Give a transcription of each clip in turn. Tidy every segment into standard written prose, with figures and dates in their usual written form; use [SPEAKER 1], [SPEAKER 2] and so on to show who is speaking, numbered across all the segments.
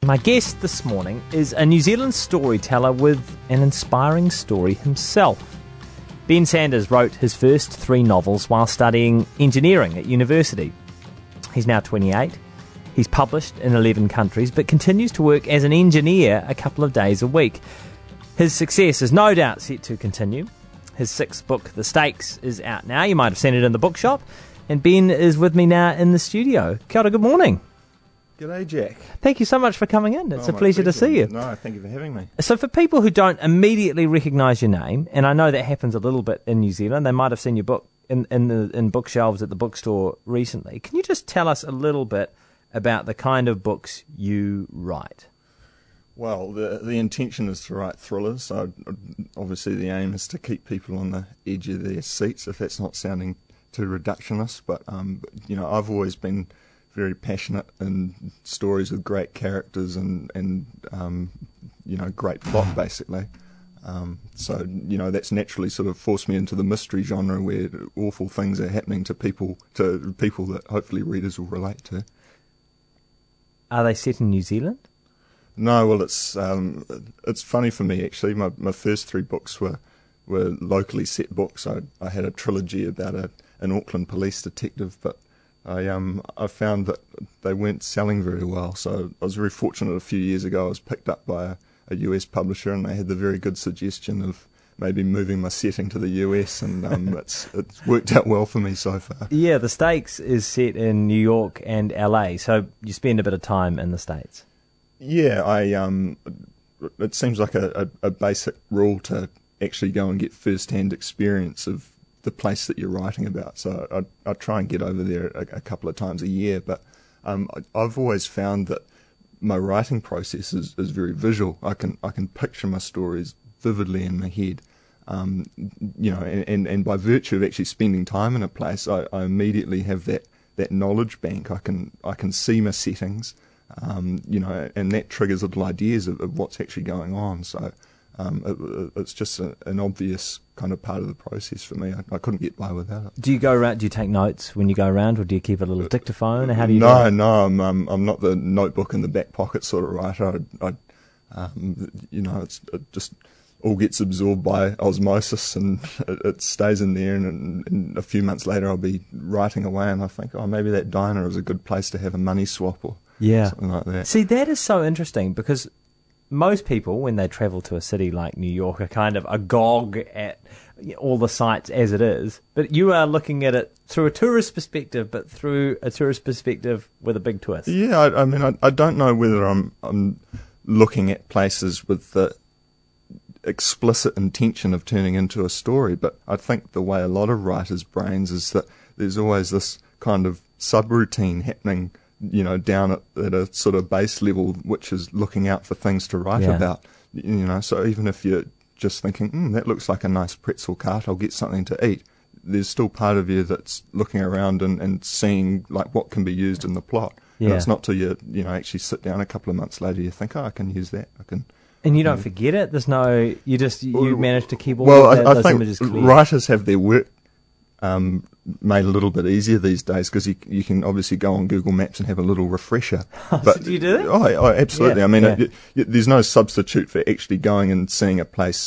[SPEAKER 1] My guest this morning is a New Zealand storyteller with an inspiring story himself. Ben Sanders wrote his first 3 novels while studying engineering at university. He's now 28. He's published in 11 countries, but continues to work as an engineer a couple of days a week. His success is no doubt set to continue. His 6th book, The Stakes, is out now. You might have seen it in the bookshop. And Ben is with me now in the studio. Kia ora, good morning.
[SPEAKER 2] G'day, Jack.
[SPEAKER 1] Thank you so much for coming in. It's a pleasure to see you.
[SPEAKER 2] No, thank you for having me.
[SPEAKER 1] So for people who don't immediately recognise your name, and I know that happens a little bit in New Zealand, they might have seen your book in bookshelves at the bookstore recently. Can you just tell us a little bit about the kind of books you write?
[SPEAKER 2] Well, the intention is to write thrillers, so obviously the aim is to keep people on the edge of their seats, if that's not sounding too reductionist. But, I've always been very passionate in stories with great characters and great plot, basically. That's naturally sort of forced me into the mystery genre where awful things are happening to people that hopefully readers will relate to.
[SPEAKER 1] Are they set in New Zealand?
[SPEAKER 2] No, well, it's funny for me, actually. My first 3 books were locally set books. I had a trilogy about an Auckland police detective, but I found that they weren't selling very well, so I was very fortunate. A few years ago I was picked up by a US publisher, and they had the very good suggestion of maybe moving my setting to the US, and it's worked out well for me so far. Yeah,
[SPEAKER 1] The Stakes is set in New York and LA, so you spend a bit of time in the States.
[SPEAKER 2] Yeah, it seems like a basic rule to actually go and get first-hand experience of the place that you're writing about. So I try and get over there a couple of times a year, but I've always found that my writing process is very visual. I can picture my stories vividly in my head, and by virtue of actually spending time in a place, I immediately have that knowledge bank. I can see my settings, and that triggers little ideas of what's actually going on. So it's just an obvious kind of part of the process for me. I couldn't get by without it.
[SPEAKER 1] Do you go around? Do you take notes when you go around, or do you keep a little dictaphone? Or how do you?
[SPEAKER 2] No, I'm not the notebook in the back pocket sort of writer. It just all gets absorbed by osmosis, and it stays in there. And a few months later, I'll be writing away, and I think, maybe that diner is a good place to have a money swap or something like that.
[SPEAKER 1] See, that is so interesting, because most people, when they travel to a city like New York, are kind of agog at all the sights as it is. But you are looking at it through a tourist perspective, but through a tourist perspective with a big twist.
[SPEAKER 2] Yeah, I don't know whether I'm looking at places with the explicit intention of turning into a story, but I think the way a lot of writers' brains is that there's always this kind of subroutine happening, down at a sort of base level, which is looking out for things to write about. So even if you're just thinking, that looks like a nice pretzel cart, I'll get something to eat, there's still part of you that's looking around and seeing like what can be used in the plot. Yeah. And it's not till you actually sit down a couple of months later you think, I can use that.
[SPEAKER 1] And you don't forget it. There's no, you manage to keep all of those images clear.
[SPEAKER 2] Writers have their work made a little bit easier these days, because you can obviously go on Google Maps and have a little refresher.
[SPEAKER 1] But do you do that?
[SPEAKER 2] Oh, absolutely. Yeah, there's no substitute for actually going and seeing a place,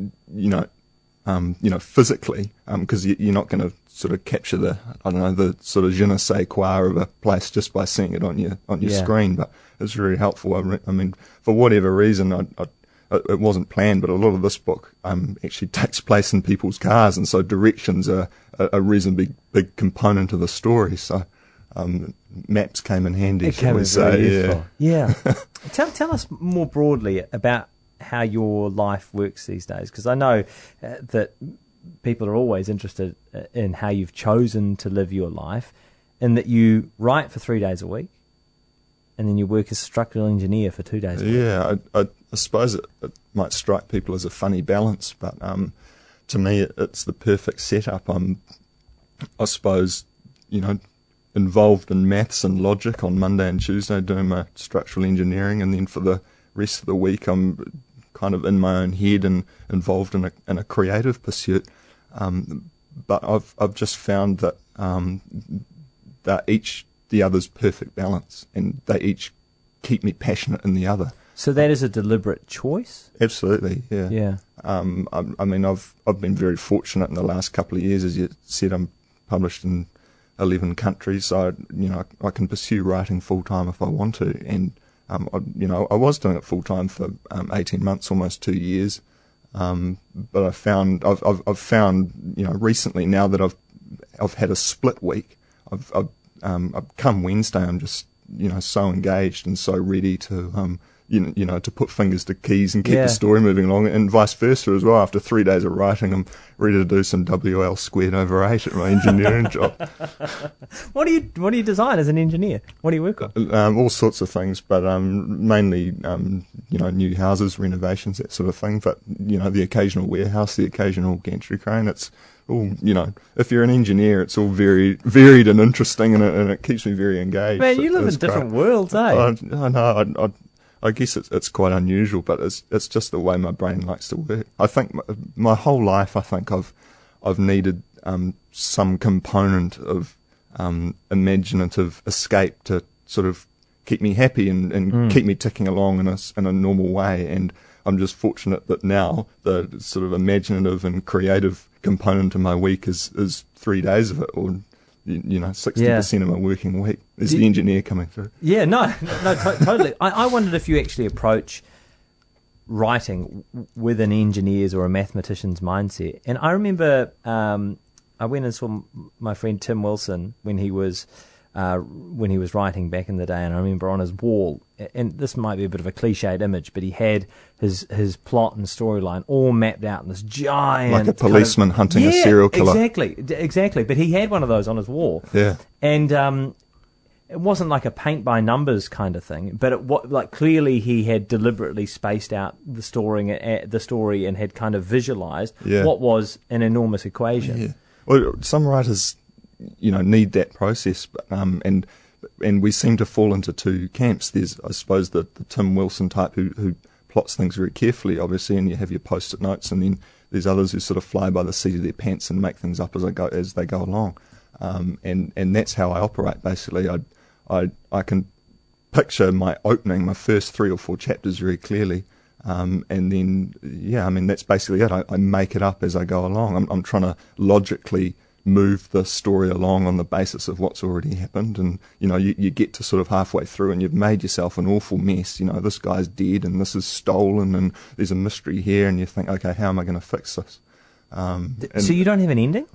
[SPEAKER 2] physically, because you're not going to sort of capture the sort of je ne sais quoi of a place just by seeing it on your screen. But it's very helpful. For whatever reason, it wasn't planned, but a lot of this book actually takes place in people's cars, and so directions are a reasonably big component of the story. So maps came in handy, shall we say.
[SPEAKER 1] Yeah. Tell us more broadly about how your life works these days, because I know that people are always interested in how you've chosen to live your life, and that you write for 3 days a week, and then you work as a structural engineer for 2 days a week.
[SPEAKER 2] Yeah, I suppose it might strike people as a funny balance, but to me it's the perfect setup. I'm, I suppose, involved in maths and logic on Monday and Tuesday doing my structural engineering, and then for the rest of the week I'm kind of in my own head and involved in a creative pursuit. But I've just found that they're each the other's perfect balance, and they each keep me passionate in the other.
[SPEAKER 1] So that is a deliberate choice?
[SPEAKER 2] Absolutely, yeah.
[SPEAKER 1] Yeah.
[SPEAKER 2] I mean, I've been very fortunate in the last couple of years. As you said, I'm published in 11 countries, so I can pursue writing full time if I want to. And I was doing it full time for 18 months, almost 2 years. But I've found recently, now that I've had a split week, I've come Wednesday, I'm just so engaged and so ready to to put fingers to keys and keep the story moving along, and vice versa as well. After 3 days of writing, I'm ready to do some WL squared over 8 at my engineering job.
[SPEAKER 1] What do you design as an engineer? What do you work on?
[SPEAKER 2] All sorts of things, but mainly new houses, renovations, that sort of thing. But the occasional warehouse, the occasional gantry crane. It's all if you're an engineer, it's all very varied and interesting, and it keeps me very engaged.
[SPEAKER 1] Man, you live in different worlds, eh?
[SPEAKER 2] I know. I guess it's quite unusual, but it's just the way my brain likes to work. I think my whole life, I've needed some component of imaginative escape to sort of keep me happy and keep me ticking along in a normal way. And I'm just fortunate that now the sort of imaginative and creative component of my week is 3 days of it, or 60% of my working week. There's the engineer coming through.
[SPEAKER 1] Yeah, no, totally. I wondered if you actually approach writing with an engineer's or a mathematician's mindset. And I remember I went and saw my friend Tim Wilson when he was writing back in the day, and I remember on his wall, and this might be a bit of a cliched image, but he had his plot and storyline all mapped out in this giant,
[SPEAKER 2] like a policeman hunting a serial killer.
[SPEAKER 1] Exactly. But he had one of those on his wall.
[SPEAKER 2] Yeah.
[SPEAKER 1] And it wasn't like a paint by numbers kind of thing, but clearly he had deliberately spaced out the story and had kind of visualized what was an enormous equation.
[SPEAKER 2] Yeah. Well, some writers need that process, and we seem to fall into two camps. There's, I suppose, the Tim Wilson type who plots things very carefully, obviously, and you have your post-it notes, and then there's others who sort of fly by the seat of their pants and make things up as they go along, and that's how I operate. Basically, I can picture my first 3 or 4 chapters very clearly, and then that's basically it. I make it up as I go along. I'm trying to logically move the story along on the basis of what's already happened, and you get to sort of halfway through and you've made yourself an awful mess. This guy's dead and this is stolen and there's a mystery here, and you think, okay, how am I going to fix this?
[SPEAKER 1] So you don't have an ending?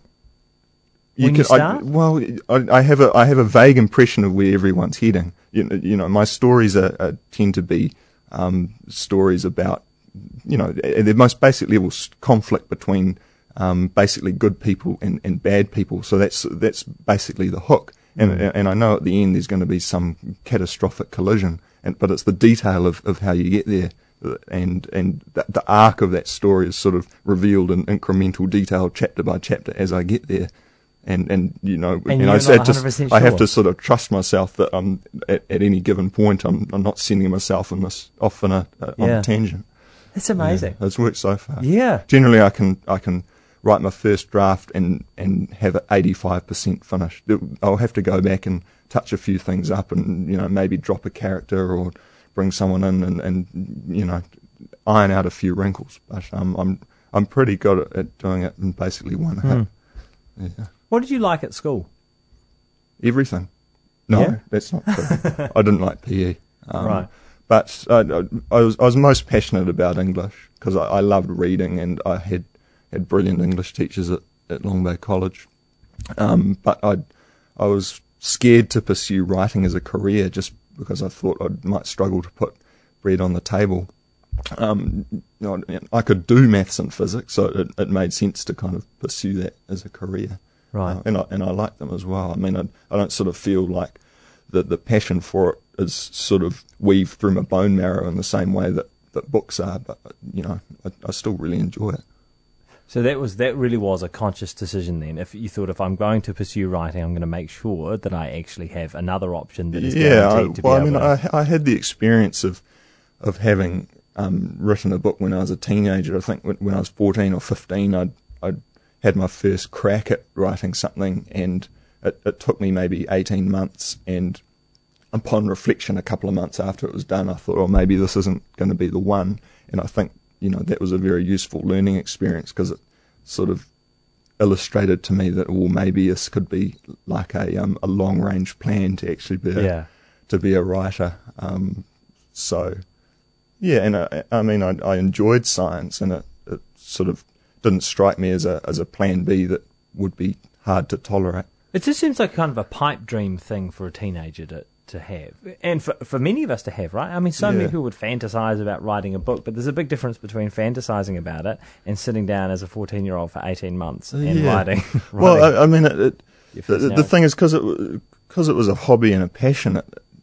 [SPEAKER 2] I have a vague impression of where everyone's heading. My stories tend to be stories about at their most basic level, conflict between basically good people and bad people. So that's basically the hook. And I know at the end there's going to be some catastrophic collision, but it's the detail of how you get there, and the arc of that story is sort of revealed in incremental detail, chapter by chapter, as I get there. And I have to sort of trust myself that I'm at any given point I'm not sending myself on a tangent.
[SPEAKER 1] That's amazing.
[SPEAKER 2] Yeah, it's worked so far.
[SPEAKER 1] Yeah.
[SPEAKER 2] Generally, I can write my first draft and have it 85% finished. I'll have to go back and touch a few things up, and maybe drop a character or bring someone in and iron out a few wrinkles. But I'm pretty good at doing it in basically one hit. Yeah.
[SPEAKER 1] What did you like at school?
[SPEAKER 2] Everything. No, that's not true. I didn't like PE.
[SPEAKER 1] Right.
[SPEAKER 2] But I was most passionate about English because I loved reading, and I had brilliant English teachers at Long Bay College. But I was scared to pursue writing as a career just because I thought I might struggle to put bread on the table. I could do maths and physics, so it made sense to kind of pursue that as a career.
[SPEAKER 1] Right.
[SPEAKER 2] And I like them as well. I mean, I don't sort of feel like the passion for it is sort of weaved through my bone marrow in the same way that books are, but I still really enjoy it.
[SPEAKER 1] So that really was a conscious decision then. If you thought, if I'm going to pursue writing, I'm going to make sure that I actually have another option that is guaranteed to be able to...
[SPEAKER 2] I had the experience of having written a book when I was a teenager. I think when I was 14 or 15, I'd had my first crack at writing something, and it took me maybe 18 months, and upon reflection, a couple of months after it was done, I thought, oh, maybe this isn't going to be the one. And I think, that was a very useful learning experience because it sort of illustrated to me that, well, maybe this could be like a long-range plan to actually be a writer. So, yeah, and I enjoyed science, and it sort of didn't strike me as a plan B that would be hard to tolerate.
[SPEAKER 1] It just seems like kind of a pipe dream thing for a teenager to have, and for many of us to have, right? I mean, so many people would fantasize about writing a book, but there's a big difference between fantasizing about it and sitting down as a 14-year-old for 18 months and writing.
[SPEAKER 2] Well, I mean, the thing is, because it was a hobby and a passion,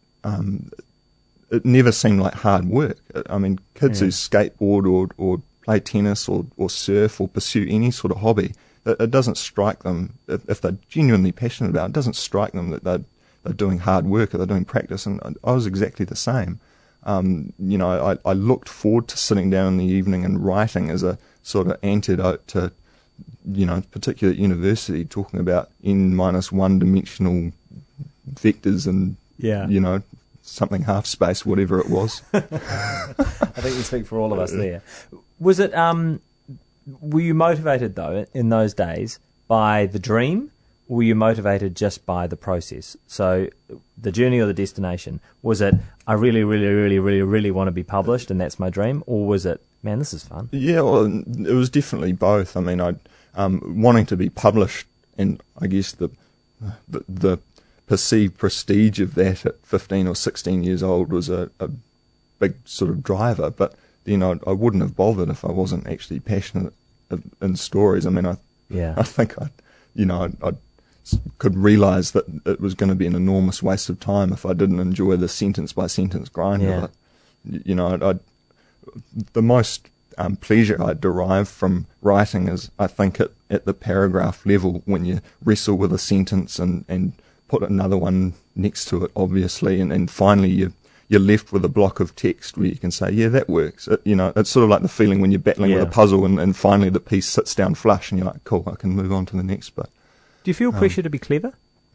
[SPEAKER 2] it never seemed like hard work. I mean, kids who skateboard or play tennis or surf or pursue any sort of hobby, it doesn't strike them, if they're genuinely passionate about it, it doesn't strike them that they're doing hard work or they're doing practice. And I was exactly the same. I looked forward to sitting down in the evening and writing as a sort of antidote to, particularly at university, talking about n-1 dimensional vectors and, something half space, whatever it was.
[SPEAKER 1] I think we speak for all of us there. Was it, were you motivated though in those days by the dream, or were you motivated just by the process? So the journey or the destination, was it, I really, really, really, really, really want to be published and that's my dream, or was it, man, this is fun?
[SPEAKER 2] Yeah, well, it was definitely both. I mean, wanting to be published, and I guess the perceived prestige of that at 15 or 16 years old was a big sort of driver, but I wouldn't have bothered if I wasn't actually passionate in stories. I mean, I think I could realise that it was going to be an enormous waste of time if I didn't enjoy the sentence by sentence grind of it. The most pleasure I derive from writing is, I think, at the paragraph level, when you wrestle with a sentence and put another one next to it, obviously, and finally you're left with a block of text where you can say, yeah, that works. It's sort of like the feeling when you're battling with a puzzle and finally the piece sits down flush and you're like, cool, I can move on to the next bit.
[SPEAKER 1] Do you feel pressure to be clever?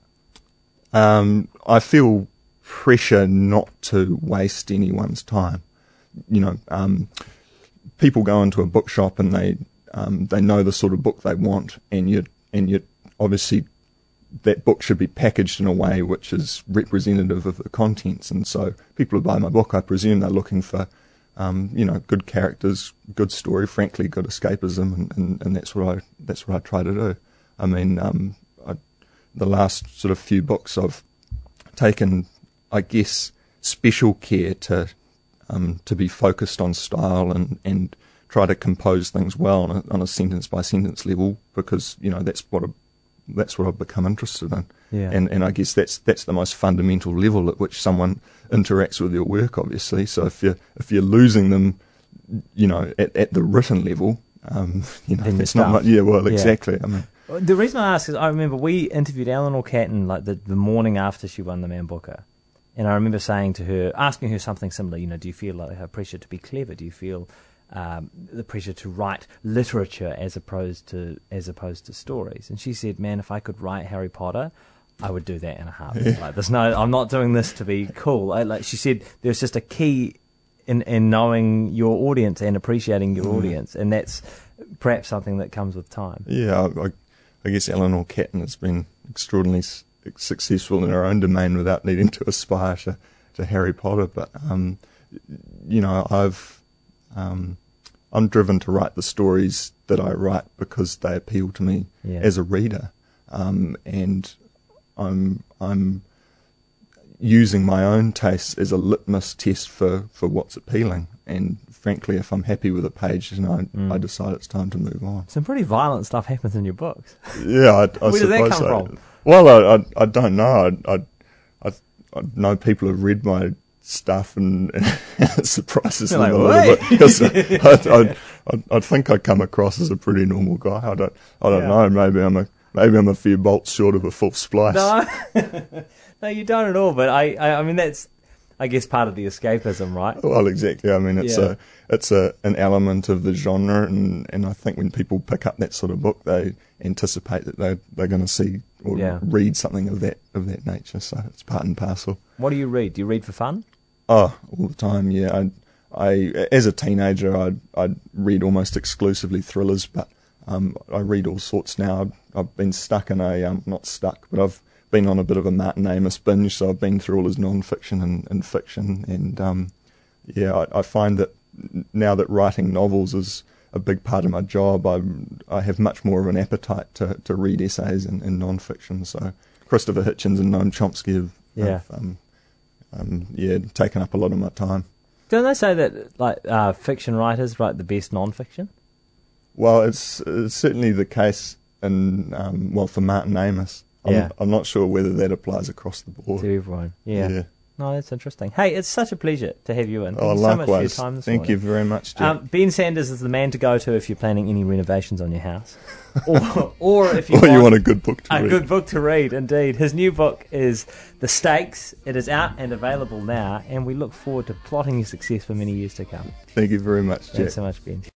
[SPEAKER 2] I feel pressure not to waste anyone's time. People go into a bookshop and they know the sort of book they want, and you obviously, that book should be packaged in a way which is representative of the contents. And so people who buy my book, I presume they're looking for, good characters, good story, frankly, good escapism, and that's what I try to do. I mean, the last sort of few books I've taken, I guess, special care to be focused on style and try to compose things well on a sentence by sentence level, because that's what I've become interested in.
[SPEAKER 1] Yeah.
[SPEAKER 2] And I guess that's the most fundamental level at which someone interacts with your work, obviously. So if you're losing them, at the written level, it's not much. Yeah, well, exactly. I mean,
[SPEAKER 1] the reason I ask is, I remember we interviewed Eleanor Catton like the morning after she won the Man Booker, and I remember asking her something similar. Do you feel like a pressure to be clever? Do you feel the pressure to write literature as opposed to stories? And she said, man, if I could write Harry Potter, I would do that in a heartbeat. I'm not doing this to be cool. She said there's just a key in knowing your audience and appreciating your audience, and that's perhaps something that comes with time.
[SPEAKER 2] Yeah, I guess Eleanor Catton has been extraordinarily successful in her own domain without needing to aspire to Harry Potter, but I'm driven to write the stories that I write because they appeal to me as a reader, and I'm using my own tastes as a litmus test for what's appealing. And frankly, if I'm happy with a page, I decide it's time to move on.
[SPEAKER 1] Some pretty violent stuff happens in your books.
[SPEAKER 2] Yeah, I
[SPEAKER 1] Where does that come
[SPEAKER 2] so.
[SPEAKER 1] from?
[SPEAKER 2] Well, I don't know. I know people have read my stuff and it surprises them a little bit, because I think I come across as a pretty normal guy. I don't know. Maybe I'm a few bolts short of a full splice.
[SPEAKER 1] No, you don't at all. But I mean, that's, I guess, part of the escapism, right?
[SPEAKER 2] Well, exactly. I mean, it's an element of the genre, and I think when people pick up that sort of book, they anticipate that they're going to see or read something of that nature. So it's part and parcel.
[SPEAKER 1] What do you read? Do you read for fun?
[SPEAKER 2] Oh, all the time, yeah. I as a teenager, I'd read almost exclusively thrillers, but I read all sorts now. I've been stuck in not stuck, but I've been on a bit of a Martin Amis binge, so I've been through all his non-fiction and fiction, and I find that now that writing novels is a big part of my job, I have much more of an appetite to read essays and non-fiction. So Christopher Hitchens and Noam Chomsky have taken up a lot of my time.
[SPEAKER 1] Don't they say that fiction writers write the best non-fiction?
[SPEAKER 2] Well, it's certainly the case for Martin Amis. I'm not sure whether that applies across the board.
[SPEAKER 1] To everyone, yeah. No, that's interesting. Hey, it's such a pleasure to have you in. Thank you
[SPEAKER 2] likewise.
[SPEAKER 1] So much for your time this morning.
[SPEAKER 2] Thank you very much, Jeff.
[SPEAKER 1] Ben Sanders is the man to go to if you're planning any renovations on your house. or if you
[SPEAKER 2] want a good book to read.
[SPEAKER 1] A good book to read, indeed. His new book is The Stakes. It is out and available now, and we look forward to plotting your success for many years to come.
[SPEAKER 2] Thank you very much, Jeff.
[SPEAKER 1] Thanks so much, Ben.